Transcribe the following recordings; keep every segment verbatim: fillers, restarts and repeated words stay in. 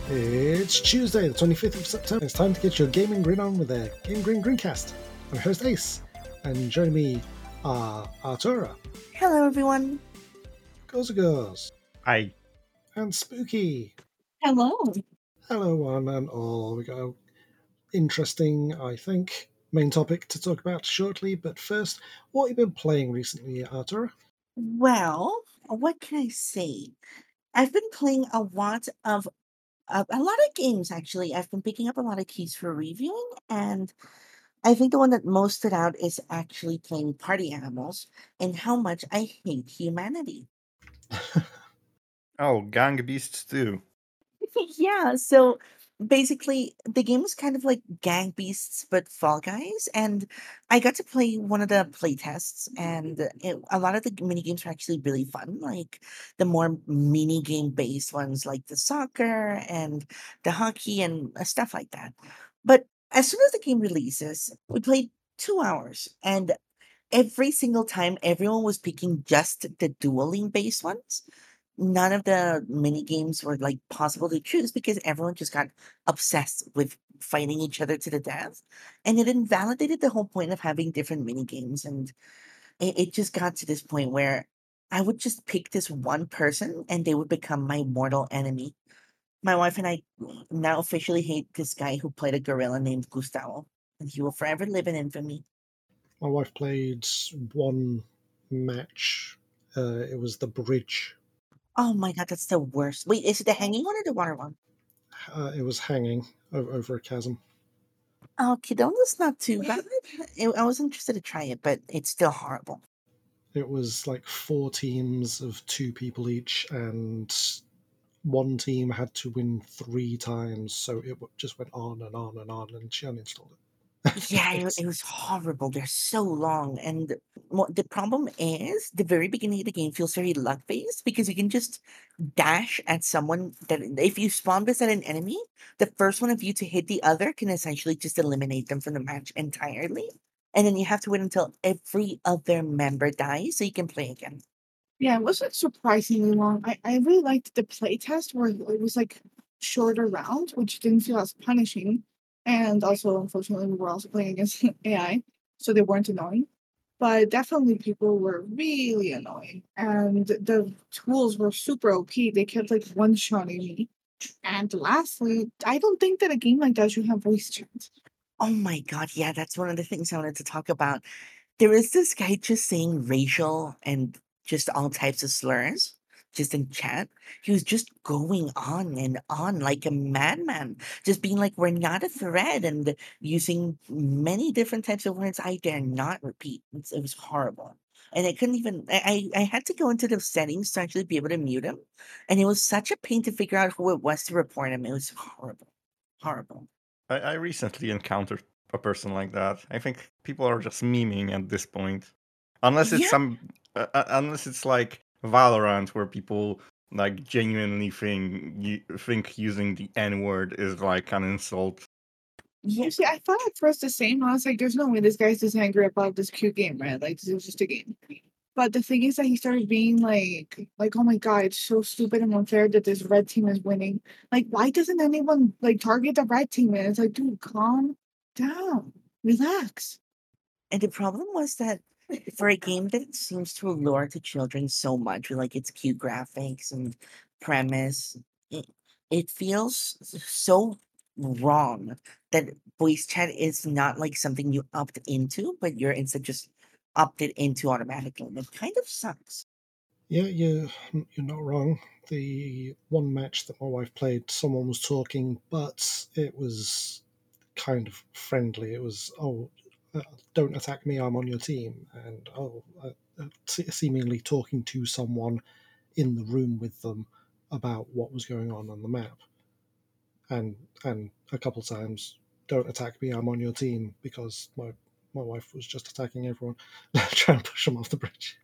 It's Tuesday, the twenty-fifth of September. It's time to get your gaming grin on with a Game Grin Grincast. I'm host Ace, and joining me are Artura, Hello, everyone. Gozagos, I and Spooky. Hello. Hello, one and all. We got an interesting, I think, main topic to talk about shortly, but first, what have you been playing recently, Artura? Well, what can I say? I've been playing a lot of a, a lot of games actually. I've been picking up a lot of keys for reviewing, and I think the one that most stood out is actually playing Party Animals and how much I hate humanity. oh, Gang Beasts too. Yeah, so basically the game is kind of like Gang Beasts but Fall Guys, and I got to play one of the play tests, and it, a lot of the mini games are actually really fun, like the more mini game based ones like the soccer and the hockey and uh, stuff like that. But as soon as the game releases, we played two hours, and every single time everyone was picking just the dueling based ones. None of the mini games were like possible to choose because everyone just got obsessed with fighting each other to the death, and it invalidated the whole point of having different mini games. And it, it just got to this point where I would just pick this one person and they would become my mortal enemy. My wife and I now officially hate this guy who played a gorilla named Gustavo, and he will forever live in infamy. My wife played one match. Uh, it was the bridge. Oh my god, that's the worst. Wait, is it the hanging one or the water one? Uh, it was hanging over, over a chasm. Okay, that one's not too bad. I I was interested to try it, but it's still horrible. It was like four teams of two people each, and one team had to win three times, so it w- just went on and on and on, and she uninstalled it. Yeah, it, It's- it was horrible. They're so long, and what the problem is, the very beginning of the game feels very luck based because you can just dash at someone that if you spawn beside an enemy, the first one of you to hit the other can essentially just eliminate them from the match entirely, and then you have to wait until every other member dies so you can play again. Yeah, it wasn't surprisingly long. I, I really liked the play test where it was like shorter rounds, which didn't feel as punishing. And also, unfortunately, we were also playing against A I, so they weren't annoying. But definitely, people were really annoying. And the tools were super O P. They kept like one shotting me. And lastly, I don't think that a game like that should have voice chat. Oh my god, yeah, that's one of the things I wanted to talk about. There is this guy just saying racial and just all types of slurs just in chat. He was just going on and on like a madman, just being like, "We're not a threat," and using many different types of words I dare not repeat. It's, it was horrible. And I couldn't even, I, I I had to go into the settings to actually be able to mute him. And it was such a pain to figure out who it was to report him. It was horrible. Horrible. I, I recently encountered a person like that. I think people are just memeing at this point, unless it's Yeah. some, uh, uh, unless it's like Valorant, where people like genuinely think you think using the N word is like an insult. You see, I thought at first the same. I was like, there's no way this guy's just angry about this cute game, right? Like, this is just a game. But the thing is that he started being like, like, oh my god, it's so stupid and unfair that this red team is winning. Like, why doesn't anyone like target the red team? And it's like, dude, calm down, relax. And the problem was that for a game that seems to allure to children so much with like its cute graphics and premise, it, it feels so wrong that voice chat is not like something you opt into, but you're instead just opted into automatically. And it kind of sucks. yeah, you're, you're not wrong. The one match that my wife played, someone was talking, but it was kind of friendly. It was, oh, uh, don't attack me, I'm on your team. And, oh, uh, uh, se- seemingly talking to someone in the room with them about what was going on on the map. And and a couple times, don't attack me, I'm on your team, because my my wife was just attacking everyone, trying to push them off the bridge.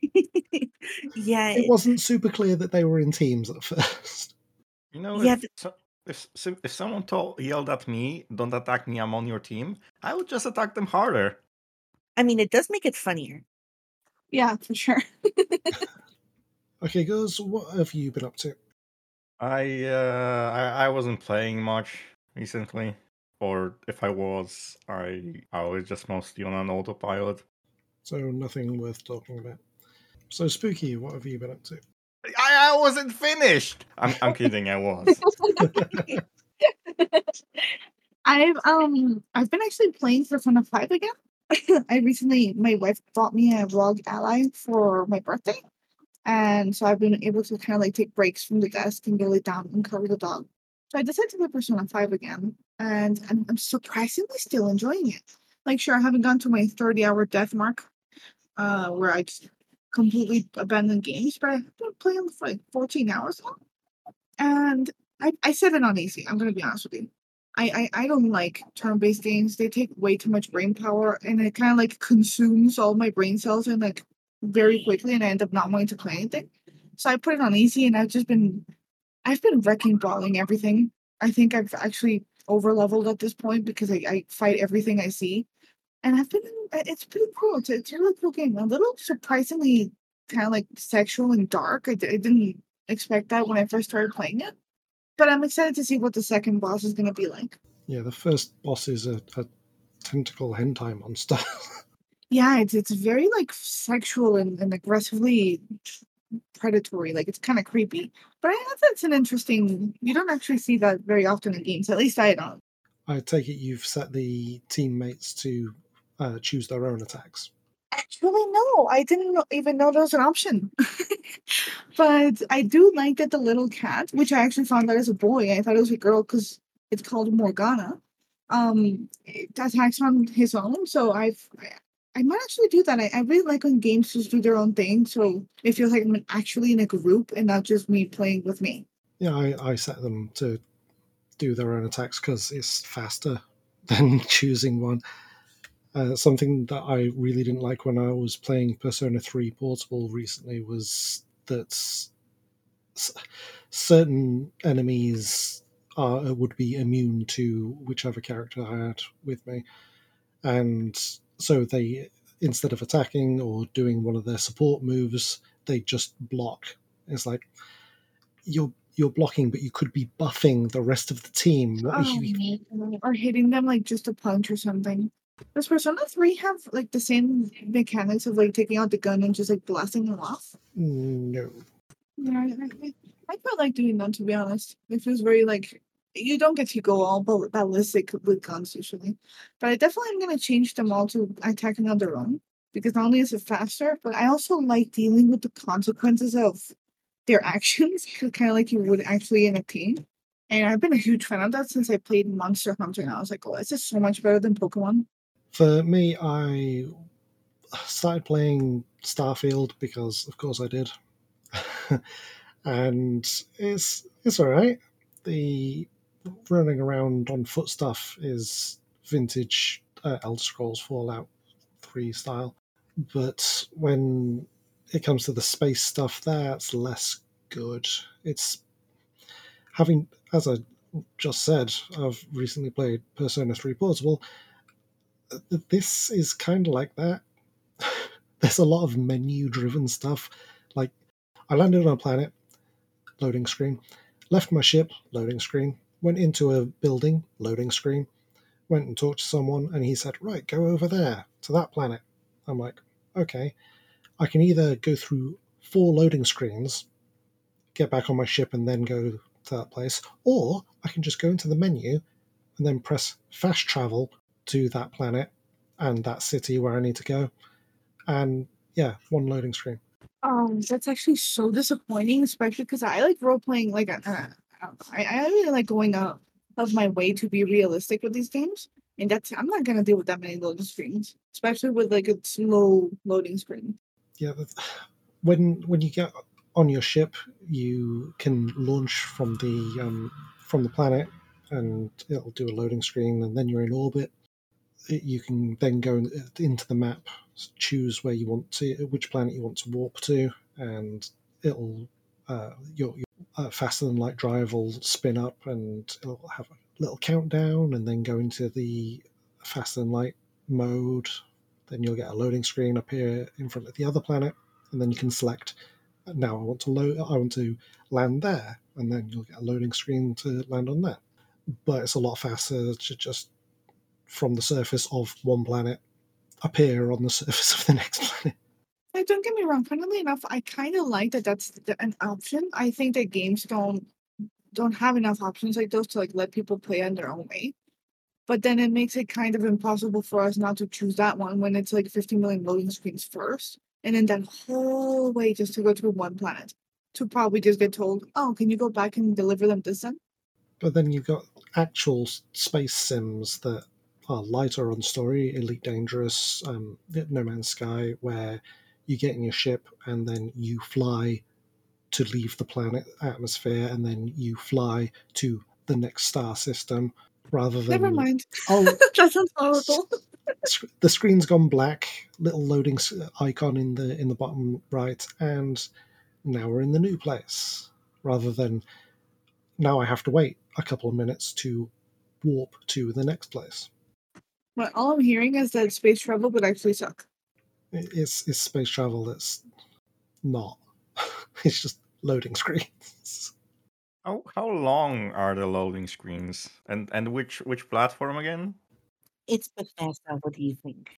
Yeah, It it, wasn't super clear that they were in teams at first. You know, yeah, if so, if so- if someone told yelled at me, "Don't attack me, I'm on your team," I would just attack them harder. I mean, it does make it funnier. Yeah, for sure. Okay, girls, what have you been up to? I uh I, I wasn't playing much recently. Or if I was, I I was just mostly on an autopilot. So nothing worth talking about. So Spooky, what have you been up to? I, I wasn't finished. I'm I'm kidding, I was. I've um I've been actually playing for Persona five again. I recently my wife bought me a Rogue Ally for my birthday. And so I've been able to kind of like take breaks from the desk and go lay down and cover the dog. So I decided to play Persona five again. And I'm, I'm surprisingly still enjoying it. Like, sure, I haven't gone to my thirty hour death mark, uh, where I just completely abandoned games, but I've been playing for like fourteen hours now. And I, I set it on easy. I'm going to be honest with you. I, I, I don't like turn based games. They take way too much brain power and it kind of like consumes all my brain cells and like very quickly, and I end up not wanting to play anything. So I put it on easy, and I've just been, I've been wrecking balling everything. I think I've actually over leveled at this point because I, I fight everything I see, and I've been, it's pretty cool. It's, it's a really cool game. A little surprisingly kind of like sexual and dark. I, d- I didn't expect that when I first started playing it, but I'm excited to see what the second boss is going to be like. Yeah, the first boss is a, a tentacle hentai monster. Yeah, it's it's very like sexual and, and aggressively predatory. Like it's kind of creepy. But I think that's an interesting. You don't actually see that very often in games. At least I don't. I take it you've set the teammates to uh, choose their own attacks. Actually, no. I didn't know, even know there was an option. But I do like that the little cat, which I actually found out as a boy. I thought it was a girl because it's called Morgana. Um, it attacks on his own. So I've. I might actually do that. I, I really like when games just do their own thing, so it feels like I'm actually in a group and not just me playing with me. Yeah, I, I set them to do their own attacks because it's faster than choosing one. Uh, something that I really didn't like when I was playing Persona three Portable recently was that s- certain enemies are, would be immune to whichever character I had with me. And so they, instead of attacking or doing one of their support moves, they just block. It's like, you're you're blocking, but you could be buffing the rest of the team. What are you? Um, or hitting them like just a punch or something. Does Persona three have like the same mechanics of like taking out the gun and just like blasting them off? No. Yeah, I, I, I quite like doing that, to be honest. It feels very like you don't get to go all bal- ballistic with guns usually, but I definitely am gonna change them all to attacking on their own because not only is it faster, but I also like dealing with the consequences of their actions, kind of like you would actually in a team. And I've been a huge fan of that since I played Monster Hunter, and I was like, oh, this is so much better than Pokemon. For me, I started playing Starfield because, of course, I did, and it's it's all right. The running around on foot stuff is vintage uh, Elder Scrolls Fallout three style, but when it comes to the space stuff, that's less good. It's having, as I just said, I've recently played Persona three Portable. This is kind of like that. There's a lot of menu driven stuff. Like, I landed on a planet, loading screen, left my ship, loading screen, went into a building, loading screen, went and talked to someone, and he said, right, go over there to that planet. I'm like, okay. I can either go through four loading screens, get back on my ship, and then go to that place, or I can just go into the menu and then press fast travel to that planet and that city where I need to go. And yeah, one loading screen. Um, that's actually so disappointing, especially because I like role playing. Like, uh, I, I I really like going out of my way to be realistic with these games, and that's I'm not gonna deal with that many loading screens, especially with like a slow loading screen. Yeah, that's, when when you get on your ship, you can launch from the um, from the planet, and it'll do a loading screen, and then you're in orbit. You can then go into the map, choose where you want to, which planet you want to warp to, and it'll uh, your, your uh, faster than light drive will spin up, and it'll have a little countdown, and then go into the faster than light mode. Then you'll get a loading screen appear in front of the other planet, and then you can select now I want to load, I want to land there, and then you'll get a loading screen to land on that. But it's a lot faster to just from the surface of one planet appear on the surface of the next planet. Like, don't get me wrong. Funnily enough, I kind of like that. That's the, an option. I think that games don't don't have enough options like those to like let people play on their own way. But then it makes it kind of impossible for us not to choose that one when it's like fifty million loading screens first, and then that whole way just to go through one planet to probably just get told, "Oh, can you go back and deliver them this time?" But then you've got actual space sims that are lighter on story, Elite Dangerous, um, No Man's Sky, where you get in your ship and then you fly to leave the planet atmosphere, and then you fly to the next star system, rather than Never mind. oh That sounds horrible. the screen's gone black, little loading icon in the in the bottom right, and now we're in the new place, rather than now I have to wait a couple of minutes to warp to the next place. But all I'm hearing is that space travel would actually suck. It's, it's space travel that's not. It's just loading screens. How how long are the loading screens? And and which which platform again? It's Bethesda. What do you think?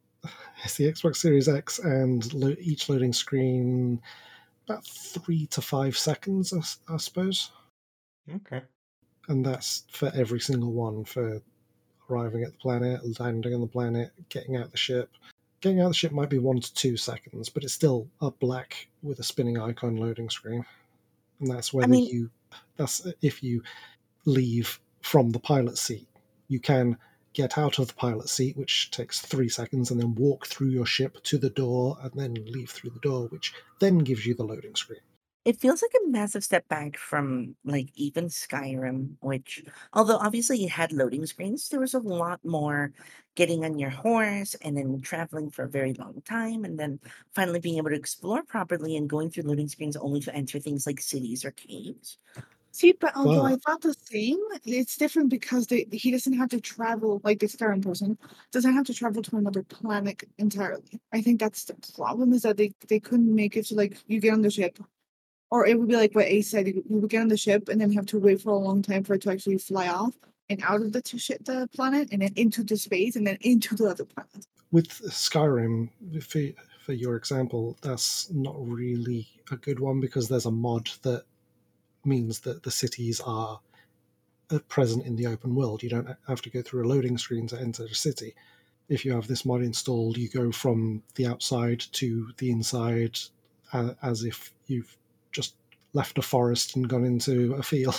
It's the Xbox Series X, and lo- each loading screen about three to five seconds, I, I suppose. Okay. And that's for every single one, for arriving at the planet, landing on the planet, getting out the ship. Getting out of the ship might be one to two seconds, but it's still a black with a spinning icon loading screen. And that's whether mean- you, that's if you leave from the pilot seat. You can get out of the pilot seat, which takes three seconds, and then walk through your ship to the door, and then leave through the door, which then gives you the loading screen. It feels like a massive step back from like even Skyrim, which although obviously it had loading screens, there was a lot more getting on your horse and then traveling for a very long time and then finally being able to explore properly and going through loading screens only to enter things like cities or caves. See, but although I But- thought the same, it's different because they, he doesn't have to travel, like this current person, doesn't have to travel to another planet entirely. I think that's the problem, is that they, they couldn't make it so like you get on the ship, or it would be like what Ace said, you you would get on the ship and then you have to wait for a long time for it to actually fly off and out of the, t- shi- the planet and then into the space and then into the other planet. With Skyrim, for, for your example, that's not really a good one, because there's a mod that means that the cities are uh, present in the open world. You don't have to go through a loading screen to enter a city. If you have this mod installed, you go from the outside to the inside uh, as if you've just left a forest and gone into a field.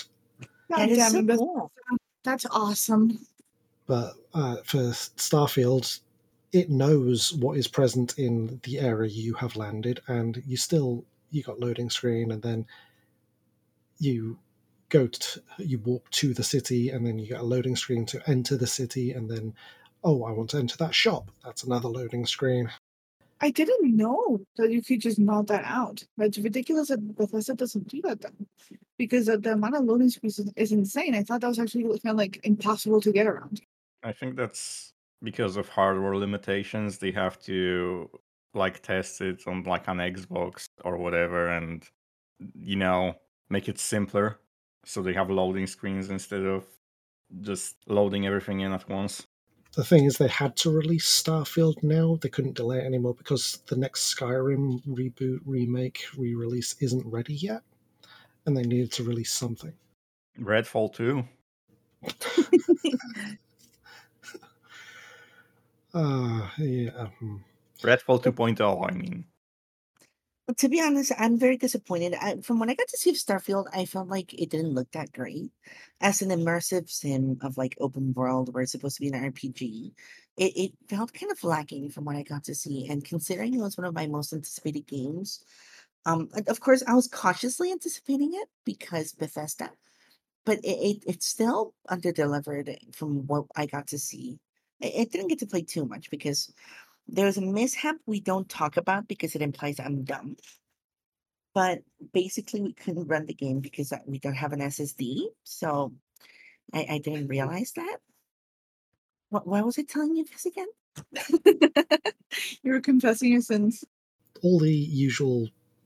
God That is damn so it, Beth- cool. that's awesome. But uh, for Starfield, it knows what is present in the area you have landed, and you still you got loading screen, and then you go to you walk to the city, and then you get a loading screen to enter the city, and then oh, I want to enter that shop. That's another loading screen. I didn't know that you could just nod that out. It's ridiculous that Bethesda doesn't do that then. Because the, the amount of loading screens is, is insane. I thought that was actually kind of like impossible to get around. I think that's because of hardware limitations. They have to like test it on like an Xbox or whatever, and you know make it simpler. So they have loading screens instead of just loading everything in at once. The thing is, they had to release Starfield now. They couldn't delay it anymore because the next Skyrim reboot, remake, re-release isn't ready yet, and they needed to release something. Redfall two. Ah, uh, yeah. hmm. Redfall two point oh, I mean. To be honest, I'm very disappointed. I, from when I got to see Starfield, I felt like it didn't look that great. As an immersive sim of like open world where it's supposed to be an R P G, it, it felt kind of lacking from what I got to see. And considering it was one of my most anticipated games, um, and of course, I was cautiously anticipating it because Bethesda, but it, it, it still underdelivered from what I got to see. It, it didn't get to play too much because there was a mishap we don't talk about because it implies I'm dumb. But basically, we couldn't run the game because uh, we don't have an S S D. So I, I didn't realize that. What, why was I telling you this again? You were confessing your sins. All the usual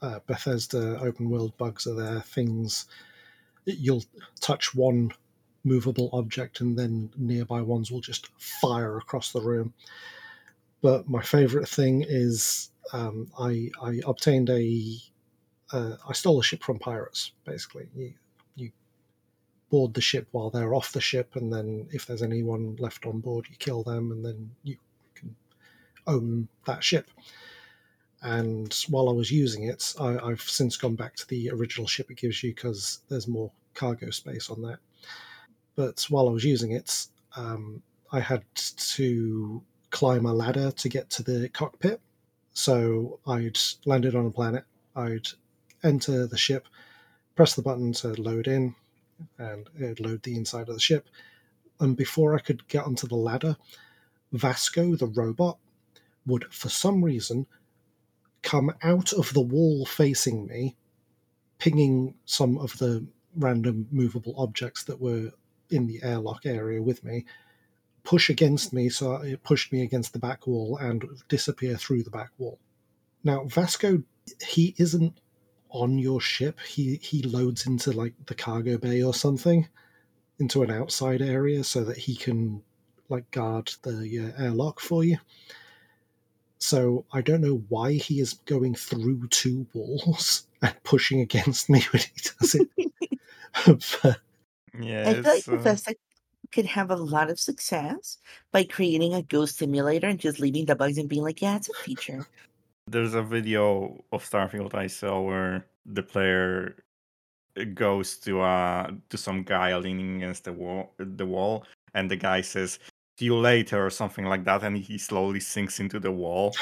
uh, Bethesda open world bugs are there. Things you'll touch one movable object and then nearby ones will just fire across the room. But my favorite thing is um, I, I obtained a uh, I stole a ship from pirates. Basically, you you board the ship while they're off the ship, and then if there's anyone left on board, you kill them, and then you can own that ship. And while I was using it, I, I've since gone back to the original ship it gives you because there's more cargo space on that. But while I was using it, um, I had to climb a ladder to get to the cockpit. So I'd landed on a planet, I'd enter the ship, press the button to load in, and it'd load the inside of the ship. And before I could get onto the ladder, Vasco, the robot, would, for some reason, come out of the wall facing me, pinging some of the random movable objects that were in the airlock area with me, push against me, so it pushed me against the back wall, and disappear through the back wall. Now, Vasco, he isn't on your ship. He he loads into like the cargo bay or something, into an outside area so that he can like guard the uh, airlock for you. So I don't know why he is going through two walls and pushing against me when he does it. But Yeah, I feel like it's uh, Bethesda could have a lot of success by creating a ghost simulator and just leaving the bugs and being like, yeah, it's a feature. there's a video of Starfield I saw where the player goes to uh to some guy leaning against the wall the wall and the guy says see you later or something like that, and he slowly sinks into the wall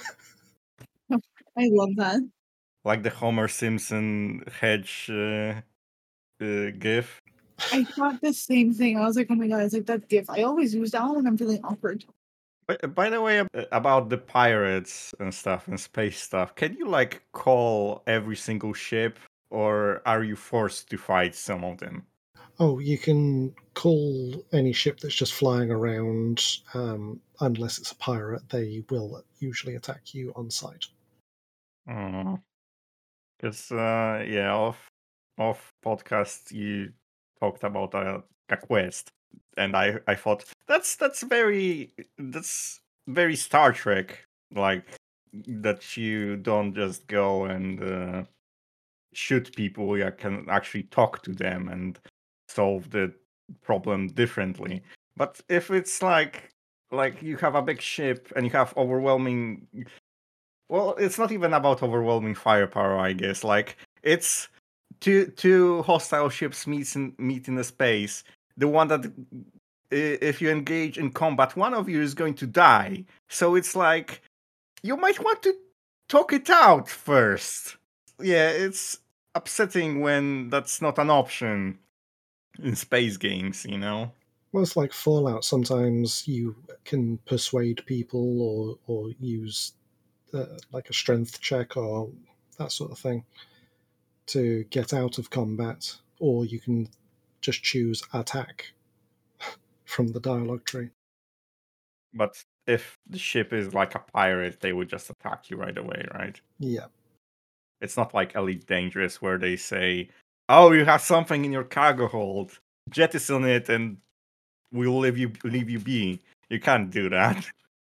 I love that. like the Homer Simpson hedge uh, uh, gif. I thought the same thing. I was like, oh my god, it's like that gif. I always use that one when I'm feeling awkward. By, by the way, ab- about the pirates and stuff and space stuff, can you like call every single ship, or are you forced to fight some of them? oh, you can call any ship that's just flying around, um, unless it's a pirate, they will usually attack you on sight. Because uh, yeah, off off podcast you talked about a, a quest, and I I thought that's that's very that's very Star Trek, like that you don't just go and uh, shoot people. You can actually talk to them and solve the problem differently. But if it's like like you have a big ship and you have overwhelming, well, it's not even about overwhelming firepower, I guess. Like it's two two hostile ships meet in meet in a space. The one that i- if you engage in combat, one of you is going to die. So it's like you might want to talk it out first. Yeah, it's upsetting when that's not an option in space games, you know? Well, it's like Fallout. Sometimes you can persuade people or or use uh, like a strength check or that sort of thing to get out of combat, or you can just choose attack from the dialogue tree. But if the ship is like a pirate, they would just attack you right away, right? Yeah. It's not like Elite Dangerous where they say, "Oh, you have something in your cargo hold. Jettison it, and we'll leave you leave you be." You can't do that.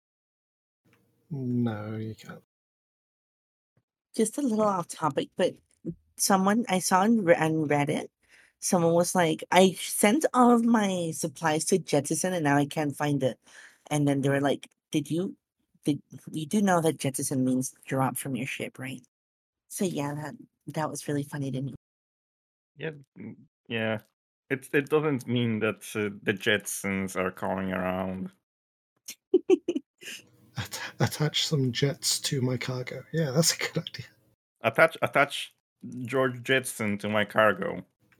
No, you can't. Just a little off topic, but someone I saw on, Re- on Reddit, someone was like, I sent all of my supplies to Jettison and now I can't find it. And then they were like, Did you did you do know that Jettison means drop from your ship, right? So yeah, that that was really funny to me. Yeah, mm, yeah. It it doesn't mean that uh, the Jetsons are coming around. At- attach some jets to my cargo. Yeah, that's a good idea. Attach attach George Jetson to my cargo.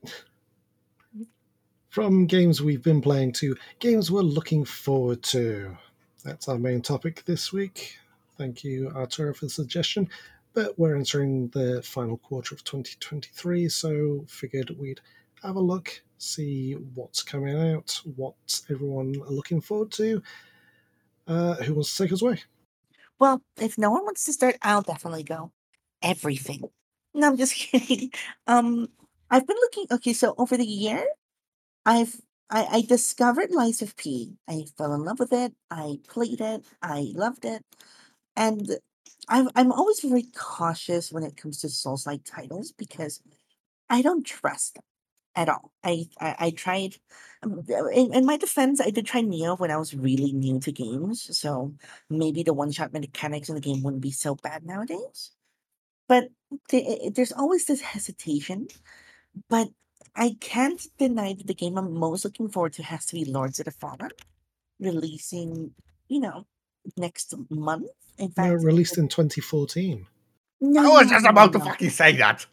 From games we've been playing to games we're looking forward to. That's our main topic this week. Thank you, Arturo, for the suggestion. But we're entering the final quarter of twenty twenty-three, so figured we'd have a look, see what's coming out, what everyone are looking forward to. Uh, who wants to take us away? Well, if no one wants to start, I'll definitely go. Everything. No, I'm just kidding. Um, I've been looking. Okay, so over the year, I've I, I discovered Lies of P. I fell in love with it. I played it. I loved it, and I'm I'm always very cautious when it comes to Souls-like titles because I don't trust them at all. I I, I tried. um, In, in my defense, I did try Neo when I was really new to games, so maybe the one-shot mechanics in the game wouldn't be so bad nowadays. But the- there's always this hesitation. But I can't deny that the game I'm most looking forward to has to be Lords of the Fallen, releasing, you know, next month. In No, fact, released in twenty fourteen. no, I was no, just no, no, about to no. fucking say that.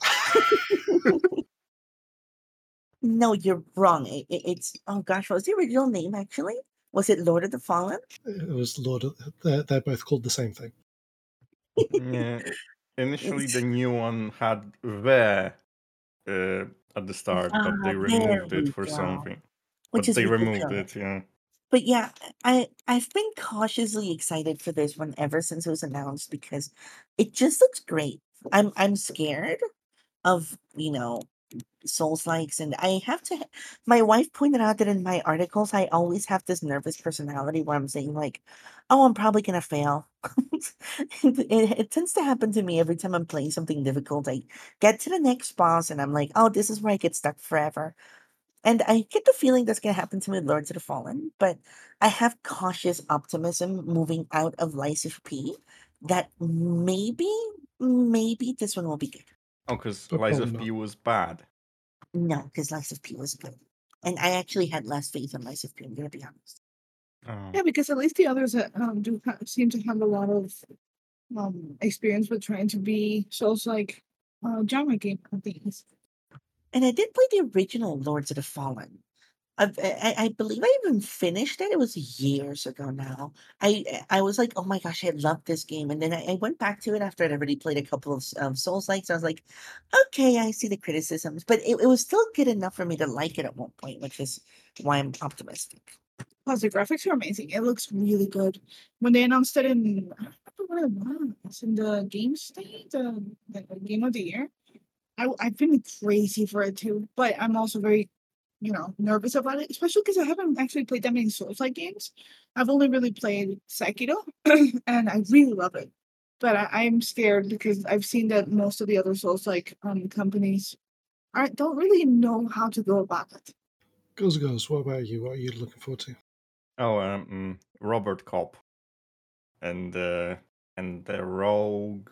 No, you're wrong. It, it- it's oh gosh, what was the original name actually? Was it Lord of the Fallen? It was Lord of, they're, they're both called the same thing. Yeah. Initially, the It's, new one had the uh, at the start, but ah, they there removed it we for go. something. Which But is they removed ridiculous. it, yeah. But yeah, I I've been cautiously excited for this one ever since it was announced because it just looks great. I'm I'm scared of, you know, Souls likes, and I have to. My wife pointed out that in my articles, I always have this nervous personality where I'm saying like, "Oh, I'm probably gonna fail." it, it, it tends to happen to me every time I'm playing something difficult. I get to the next boss, and I'm like, "Oh, this is where I get stuck forever." And I get the feeling that's gonna happen to me with Lords of the Fallen, but I have cautious optimism moving out of Lies of P that maybe, maybe this one will be good. Oh, because But Lies probably of not. P was bad. No, because Lies of P was good. And I actually had less faith in Lies of P, I'm gonna be honest. Oh. Yeah, because at least the others uh, um, do ha- seem to have a lot of um experience with trying to be Souls like uh, genre game things. And I did play the original Lords of the Fallen. I've, I, I believe I even finished it. It was years ago now. I I was like, oh my gosh, I love this game. And then I, I went back to it after I'd already played a couple of um, Souls likes. I was like, okay, I see the criticisms, but it, it was still good enough for me to like it at one point, which is why I'm optimistic. Plus, the graphics are amazing. It looks really good. When they announced it in, I don't remember what it was, in the game state, the, the game of the year, I, I've been crazy for it too. But I'm also very, you know, nervous about it, especially because I haven't actually played that many Souls-like games. I've only really played Sekiro, and I really love it. But I, I'm scared because I've seen that most of the other Souls-like um, companies are, don't really know how to go about it. Goes goes. What about you? What are you looking forward to? Oh, um, mm, Robert Kopp and uh, and the Rogue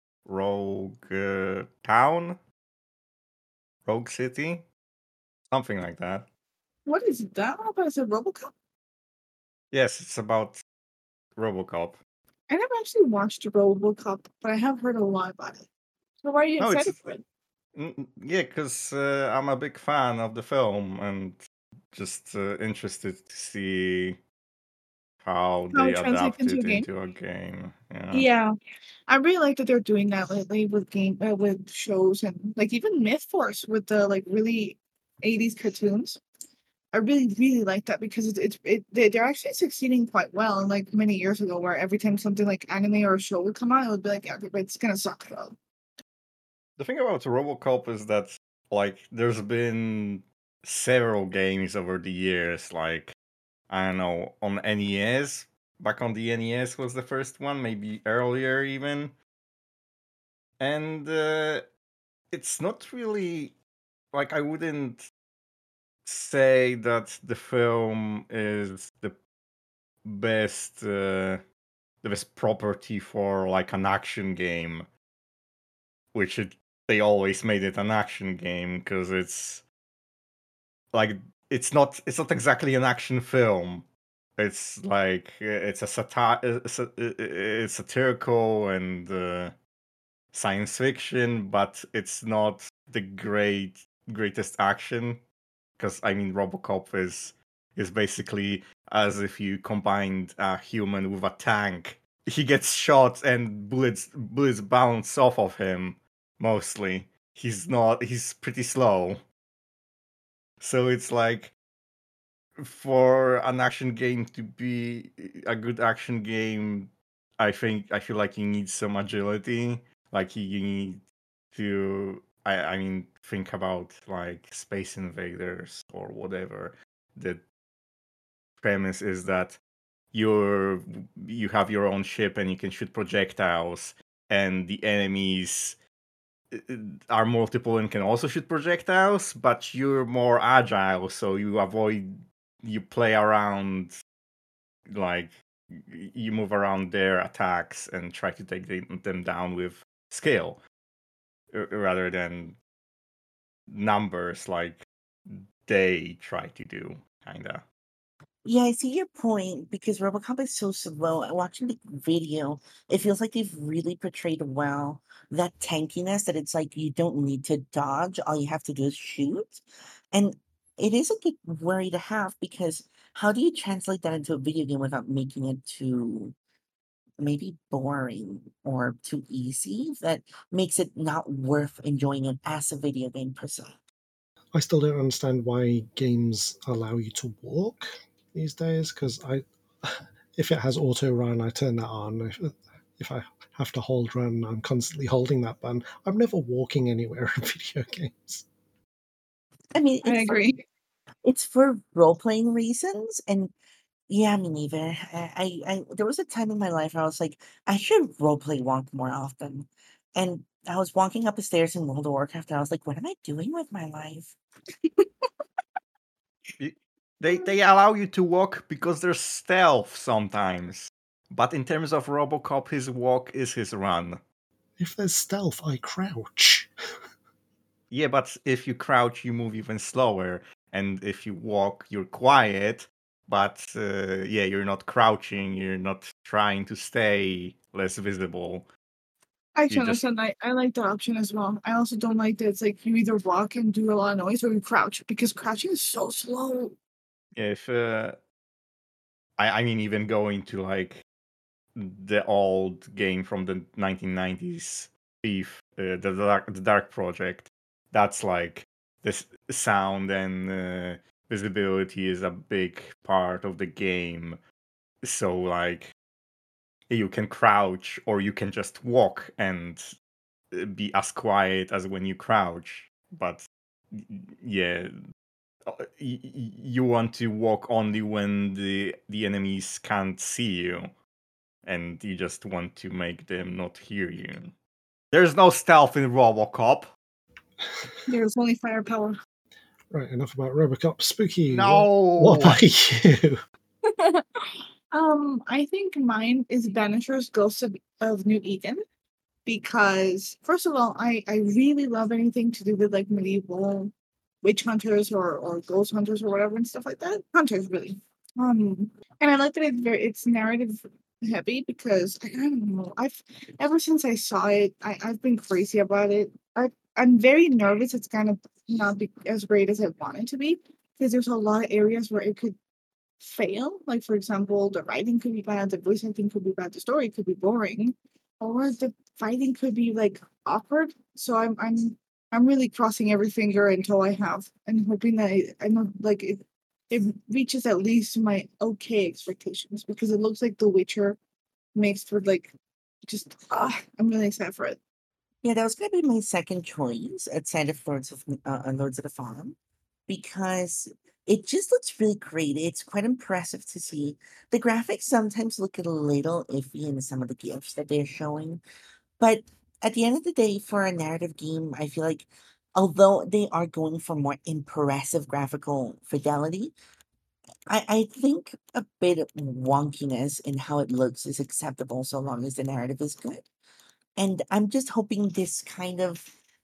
Rogue uh, Town, Rogue City, something like that. What is that? About is it Robocop? Yes, it's about RoboCop. I never actually watched RoboCop, but I have heard a lot about it. So why are you No, it's excited for it? mm, mm, yeah, because uh, I'm a big fan of the film and just uh, interested to see how How they it translates adapt into a it game? into a game. Yeah. Yeah, I really like that they're doing that lately with game uh, with shows and like even Myth Force with the like really eighties cartoons. I really really like that because it's it's it, they- they're actually succeeding quite well. Like many years ago, where every time something like anime or a show would come out, it would be like, yeah, but it's gonna suck though. The thing about RoboCop is that like there's been several games over the years. Like I don't know on N E S. Back on the N E S was the first one, maybe earlier even, and uh, it's not really like I wouldn't say that the film is the best uh, the best property for like an action game, which it they always made it an action game because it's like it's not it's not exactly an action film. It's like uh, it's a satire, it's, a, it's satirical and uh, science fiction, but it's not the great greatest action. Because I mean, RoboCop is is basically as if you combined a human with a tank. He gets shot and bullets bullets bounce off of him. Mostly, he's not. He's pretty slow. So it's like for an action game to be a good action game, I think I feel like you need some agility. Like you need to, I, I mean, think about like Space Invaders or whatever. The premise is that you're you have your own ship and you can shoot projectiles, and the enemies uh, are multiple and can also shoot projectiles, but you're more agile, so you avoid, you play around, like y- you move around their attacks and try to take them them down with skill r- rather than numbers like they try to do, kinda. Yeah, I see your point because RoboCop is so slow. And watching the video, it feels like they've really portrayed well that tankiness that it's like you don't need to dodge, all you have to do is shoot. And it is a good worry to have because how do you translate that into a video game without making it too maybe boring or too easy that makes it not worth enjoying it as a video game per se? I still don't understand why games allow you to walk these days. Because I, if it has auto run, I turn that on. If, if I have to hold run, I'm constantly holding that button. I'm never walking anywhere in video games. I mean, I it's for, agree. it's for role playing reasons, and yeah, me neither. I, I, I there was a time in my life where I was like, I should roleplay walk more often. And I was walking up the stairs in World of Warcraft and I was like, what am I doing with my life? Y- They they allow you to walk because there's stealth sometimes. But in terms of Robocop, his walk is his run. If there's stealth, I crouch. Yeah, but if you crouch, you move even slower. And if you walk, you're quiet. But uh, yeah, you're not crouching. You're not trying to stay less visible. I You can just understand. I, I like that option as well. I also don't like that it's like you either walk and do a lot of noise or you crouch because crouching is so slow. if uh, I I mean even going to like the old game from the nineteen nineties, Thief, uh, the dark the Dark Project. That's like this sound and uh, visibility is a big part of the game. So like you can crouch or you can just walk and uh, be as quiet as when you crouch. But y- yeah, uh, y- y- you want to walk only when the the enemies can't see you, and you just want to make them not hear you. There's no stealth in Robocop. There's only firepower. Right, enough about Robocop. Spooky, what, what No. about you? um, I think mine is Banisher's Ghost of, of New Eden because first of all, I I really love anything to do with like medieval witch hunters or or ghost hunters or whatever and stuff like that. Hunters really. Um, and I like that it's very it's narrative heavy because I, I don't know. I've ever since I saw it, I I've been crazy about it. I I'm very nervous. It's gonna not be as great as I want it to be because there's a lot of areas where it could fail. Like for example, the writing could be bad, the voice acting could be bad, the story could be boring, or the fighting could be like awkward. So I'm I'm I'm really crossing every finger until I have and hoping that I, I know like it it reaches at least my okay expectations because it looks like The Witcher mixed with like just ah, I'm really excited for it. Yeah, that was gonna be my second choice outside of Lords of uh, uh, Lords of the Fallen because it just looks really great. It's quite impressive to see. The graphics sometimes look a little iffy in some of the gifs that they're showing, but at the end of the day, for a narrative game, I feel like although they are going for more impressive graphical fidelity, I, I think a bit of wonkiness in how it looks is acceptable so long as the narrative is good. And I'm just hoping this kind of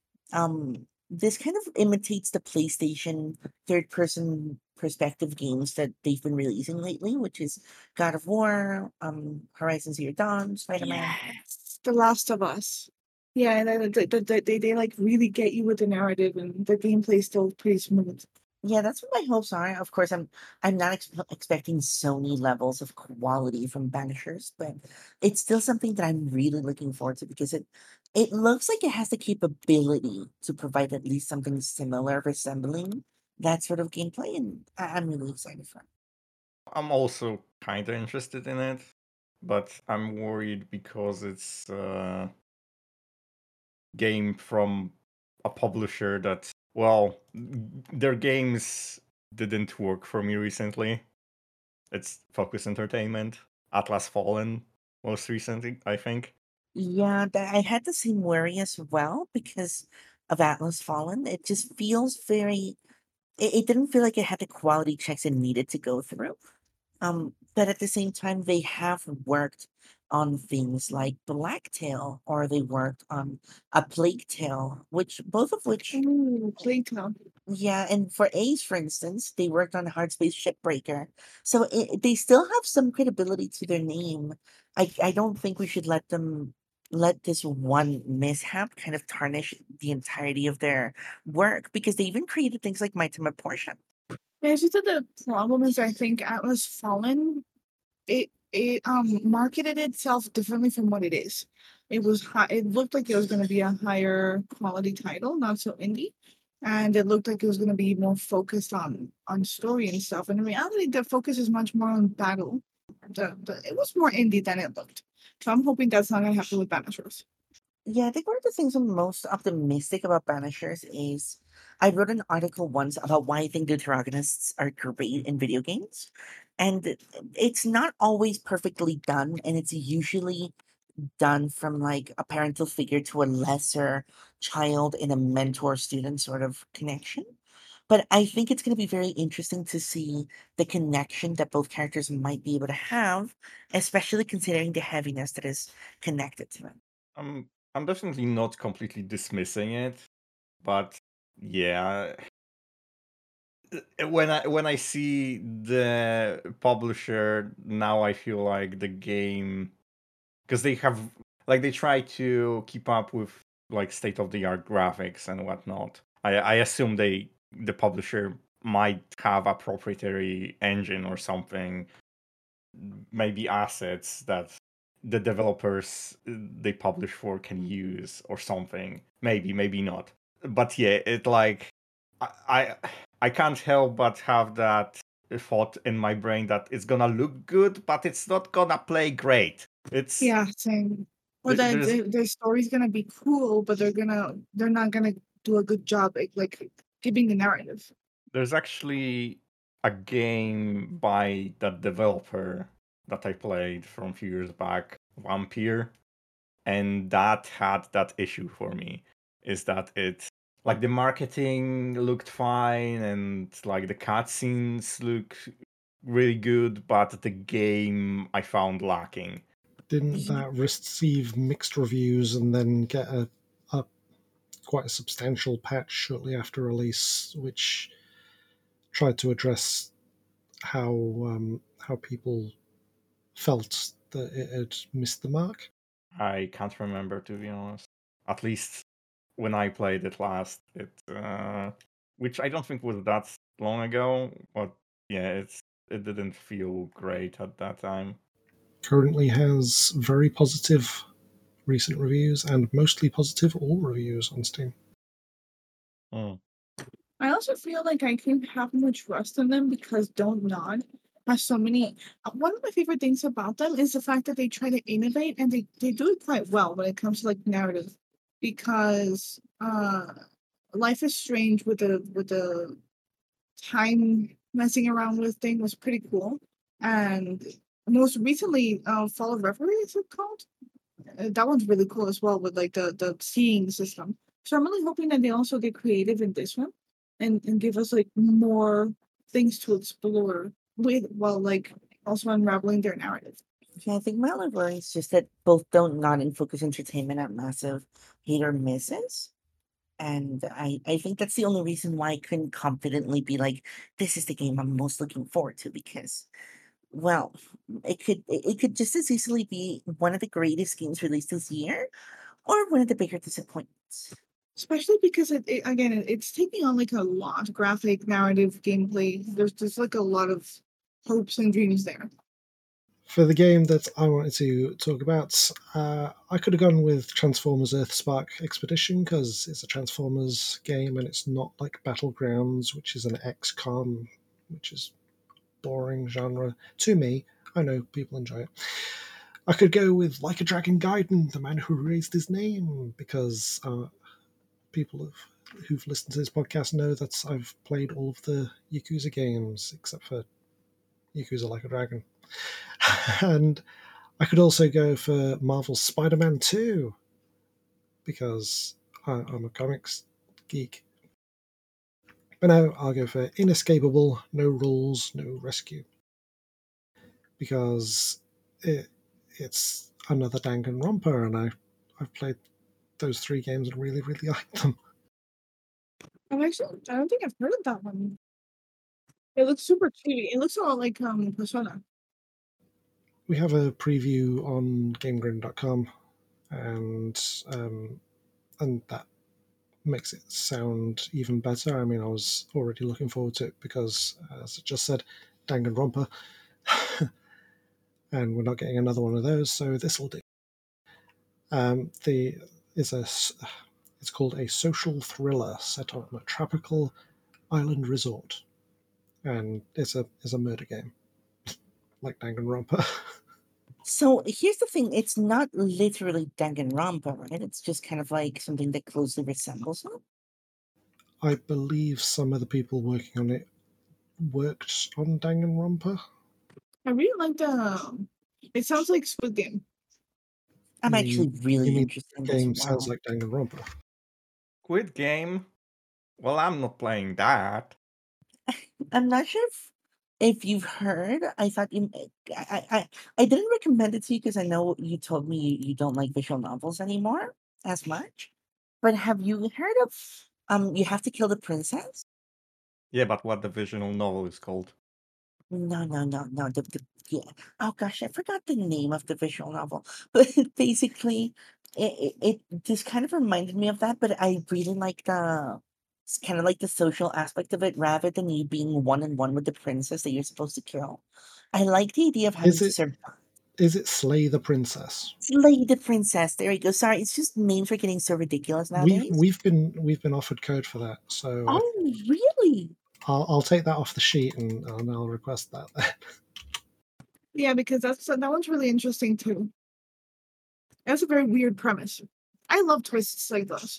um this kind of imitates the PlayStation third person perspective games that they've been releasing lately, which is God of War, um, Horizon Zero Dawn, Spider Man. Yes, The Last of Us. Yeah, and they, they, they, they, they like really get you with the narrative and the gameplay is still pretty smooth. Yeah, that's what my hopes are. Of course, I'm I'm not ex- expecting Sony levels of quality from Banishers, but it's still something that I'm really looking forward to because it it looks like it has the capability to provide at least something similar, resembling that sort of gameplay, and I- I'm really excited for it. I'm also kind of interested in it, but I'm worried because it's uh, game from a publisher that, well, their games didn't work for me recently. It's Focus Entertainment, Atlas Fallen, most recently, I think. Yeah, that I had the same worry as well because of Atlas Fallen. It just feels very it, it didn't feel like it had the quality checks it needed to go through. Um, but at the same time, they have worked on things like Blacktail, or they worked on a Plague Tale, which both of which, Ooh, Playtime. yeah, and for Ace, for instance, they worked on Hard Space Shipbreaker, so it, they still have some credibility to their name. I I don't think we should let them let this one mishap kind of tarnish the entirety of their work because they even created things like My Time at Portia. Yeah, it's just that the problem is I think Atlas Fallen it it um marketed itself differently from what it is. It was high, it looked like it was going to be a higher quality title, not so indie, and it looked like it was going to be more focused on on story and stuff. And in reality, the focus is much more on battle. The, the it was more indie than it looked. So I'm hoping that's not going to happen with Banishers. Yeah, I think one of the things I'm most optimistic about Banishers is I wrote an article once about why I think Deuterogonists are great in video games. And it- it's not always perfectly done, and it's usually done from like a parental figure to a lesser child in a mentor student sort of connection. But I think it's going to be very interesting to see the connection that both characters might be able to have, especially considering the heaviness that is connected to it. I'm I'm definitely not completely dismissing it, but yeah, uh, when I when I see the publisher now, I feel like the game, because they have, like, they try to keep up with like state of the art graphics and whatnot. I I assume they the publisher might have a proprietary engine or something, maybe assets that the developers uh, they publish for can use or something. Maybe, maybe not. But yeah, it like I I, I can't help but have that thought in my brain that it's gonna look good, but it's not gonna play great. It's Yeah, same. Or th- that there's the, their story's gonna be cool, but they're gonna they're not gonna do a good job at like keeping the narrative. there's actually a game by that developer that I played from a few years back, Vampire, and that had that issue for me. Is that it like the marketing looked fine and like the cutscenes look really good, but the game I found lacking. Didn't Ye- that receive mixed reviews and then get a, a quite a substantial patch shortly after release, which tried to address how um, how people felt that it had missed the mark? I can't remember, to be honest. At least when I played it last, it uh, which I don't think was that long ago, but yeah, it's it didn't feel great at that time. Currently has very positive recent reviews and mostly positive all reviews on Steam. Hmm. I also feel like I can have more trust in them because Don't Nod has so many. uh, One of my favorite things about them is the fact that they try to innovate and they, they do it quite well when it comes to like narrative. Because uh, Life is Strange with the with the time messing around with thing was pretty cool, and most recently, uh, Fall of Reverie is it called? Uh, that one's really cool as well with like the the seeing system. So I'm really hoping that they also get creative in this one and and give us like more things to explore with while like also unraveling their narrative. Yeah, I think my only worry is just that both Don't Not and Focus Entertainment are massive hit or misses. And I, I think that's the only reason why I couldn't confidently be like, this is the game I'm most looking forward to because, well, it could it it could just as easily be one of the greatest games released this year or one of the bigger disappointments. Especially because it, it again it, it's taking on like a lot graphic narrative gameplay. There's just like a lot of hopes and dreams there. For the game that I wanted to talk about, uh, I could have gone with Transformers Earthspark Expedition because it's a Transformers game and it's not like Battlegrounds, which is an X COM, which is boring genre to me. I know people enjoy it. I could go with Like a Dragon Gaiden, The Man Who Raised His Name, because uh, people have, who've listened to this podcast know that I've played all of the Yakuza games except for Yakuza Like a Dragon. And I could also go for Marvel's Spider-Man two, because I, I'm a comics geek. But no, I'll go for Inescapable, No Rules, No Rescue, because it, it's another Danganronpa, and I, I've played those three games and really, really like them. I'm actually, I don't think I've heard of that one. It looks super cute. It looks a lot like um Persona. We have a preview on GameGrin dot com, and um, and that makes it sound even better. I mean, I was already looking forward to it because, as I just said, Danganronpa, and we're not getting another one of those, so this will do. Um, the is a it's called a social thriller set on a tropical island resort, and it's a it's a murder game, like Danganronpa. So here's the thing: it's not literally Danganronpa, right? It's just kind of like something that closely resembles it. I believe some of the people working on it worked on Danganronpa. I really like the. It sounds like Squid Game. I'm You- actually you really mean interested in The this game one. sounds like Danganronpa. Squid Game? Well, I'm not playing that. I'm not sure if, if you've heard. I thought you. I, I I I didn't recommend it to you because I know you told me you, you don't like visual novels anymore as much. But have you heard of um? You have to kill the princess. Yeah, but what the visual novel is called? No, no, no, no. The, the yeah. Oh gosh, I forgot the name of the visual novel. But basically, it, it it just kind of reminded me of that. But I really like the it's kind of like the social aspect of it, rather than you being one on one with the princess that you're supposed to kill. I like the idea of having Is to it survive. is it Slay the Princess? Slay the princess. There you go. Sorry, it's just names are getting so ridiculous We've nowadays. we've been we've been offered code for that, so I, Oh, really? I'll I'll take that off the sheet and, and I'll request that. Then. Yeah, because that's that one's really interesting too. That's a very weird premise. I love twists like those.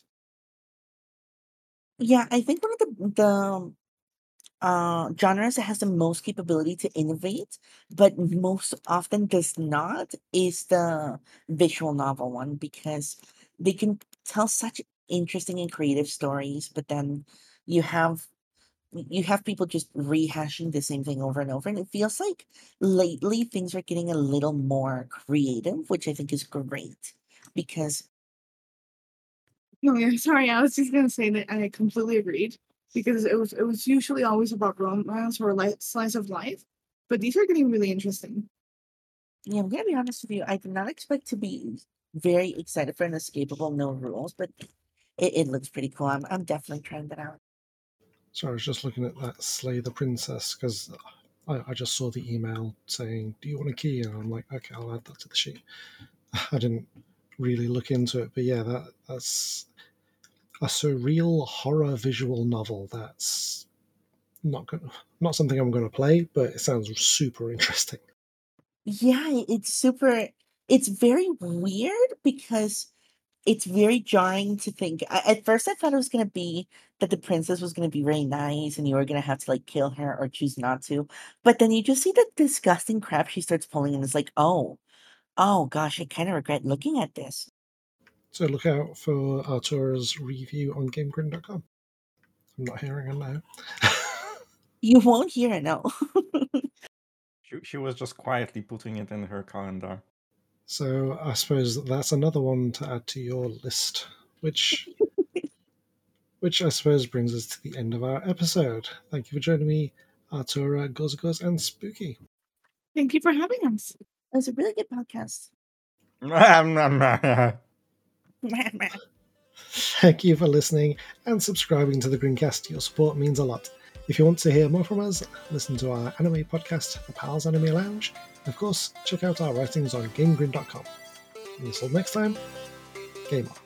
Yeah, I think one of the the uh, genres that has the most capability to innovate, but most often does not, is the visual novel one because they can tell such interesting and creative stories, but then you have you have people just rehashing the same thing over and over, and it feels like lately things are getting a little more creative, which I think is great because No, yeah, sorry, I was just gonna say that I completely agreed because it was it was usually always about romance or like slice of life, but these are getting really interesting. yeah, I'm gonna be honest with you. I did not expect to be very excited for Inescapable No Rules, but it, it looks pretty cool. I'm I'm definitely trying that out. So I was just looking at that Slay the Princess because I, I just saw the email saying, "Do you want a key?" And I'm like, "Okay, I'll add that to the sheet." I didn't really look into it, but yeah, that that's a surreal horror visual novel. That's not gonna, not something I'm going to play, but it sounds super interesting. Yeah, it- it's super. It's very weird because it's very jarring to think. I, at first, I thought it was gonna be that the princess was gonna be very nice, and you were gonna have to like kill her or choose not to. But then you just see the disgusting crap she starts pulling, and it's like, oh, oh gosh, I kind of regret looking at this. So look out for Artura's review on GameGrin dot com. I'm not hearing her now. You won't hear it, no. She, she was just quietly putting it in her calendar. So I suppose that's another one to add to your list, which which I suppose brings us to the end of our episode. Thank you for joining me, Artura, Gozagos, and Spooky. Thank you for having us. It was a really good podcast. Thank you for listening and subscribing to the Greencast. Your support means a lot. If you want to hear more from us, listen to our anime podcast, The Pals Anime Lounge, and of course, check out our writings on GameGrin dot com. Until next time, game on.